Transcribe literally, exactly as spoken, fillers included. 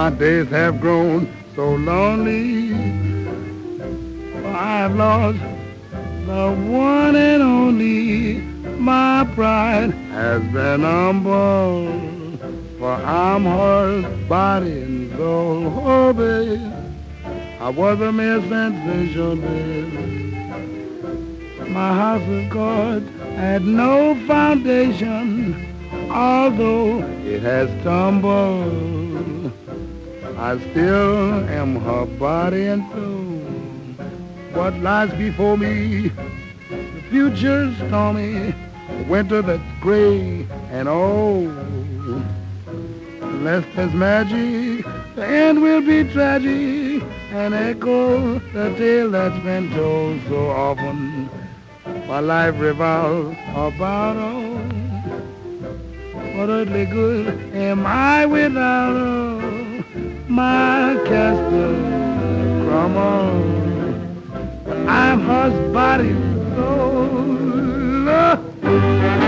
My days have grown so lonely, for I've lost the one and only. My pride has been humbled, for I'm hers, body and soul. Oh, babe, I was a mere sensation, babe. My house of cards had no foundation, although it has tumbled. I still am her body and soul. What lies before me? The future's stormy, the winter that's gray and old. Unless there's magic, the end will be tragic and echo the tale that's been told so often. My life revolves about all. What earthly good am I without her? My castle crumbles, but I'm her body and soul.